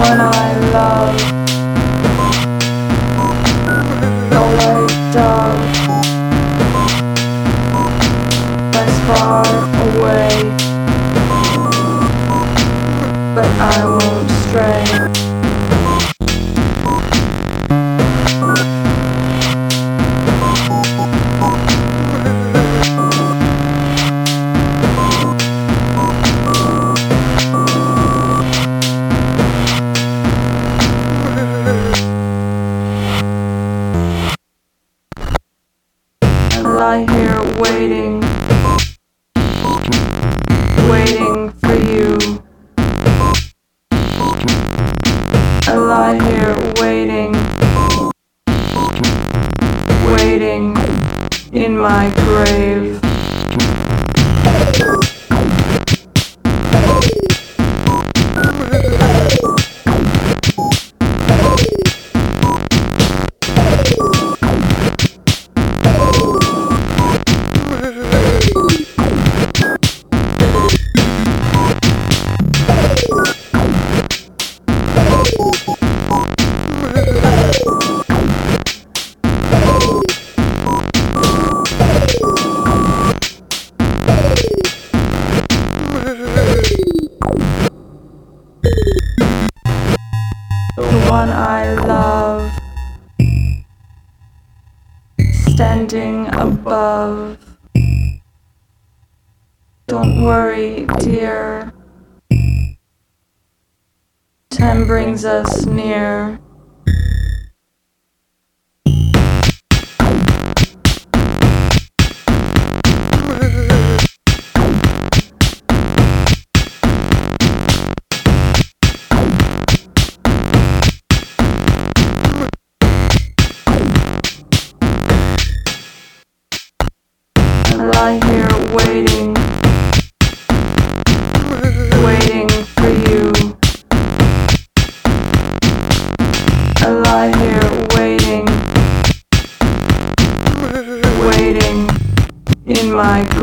one I love, no white dove, that's far away, but I won't stray. I lie here waiting, waiting for you. I lie here waiting, waiting in my grave. The one I love, standing above. Don't worry, dear, time brings us near. I lie here waiting, waiting for you. I lie here waiting, waiting in my grave.